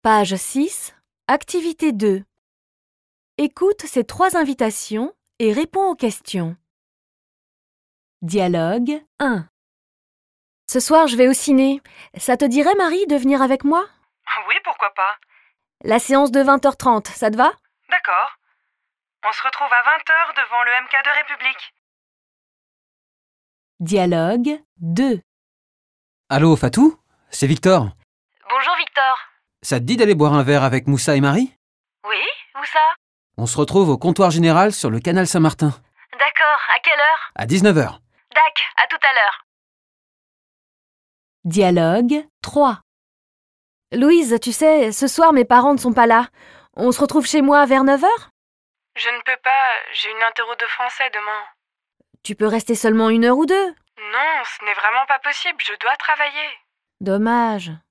Page 6, activité 2. Écoute ces 3 invitations et réponds aux questions. Dialogue 1. Ce soir, je vais au ciné. Ça te dirait, Marie, de venir avec moi? Oui, pourquoi pas. La séance de 20h30, ça te va? D'accord. On se retrouve à 20h devant le MK de République. Dialogue 2. Allô, Fatou? C'est Victor. Bonjour Victor. Ça te dit d'aller boire un verre avec Moussa et Marie? Oui, où ça? On se retrouve au comptoir général sur le canal Saint-Martin. D'accord, à quelle heure? À 19h. Dac, à tout à l'heure. Dialogue 3. Louise, tu sais, ce soir, mes parents ne sont pas là. On se retrouve chez moi vers 9h? Je ne peux pas, j'ai une interro de français demain. Tu peux rester seulement 1 heure ou 2. Non, ce n'est vraiment pas possible, je dois travailler. Dommage.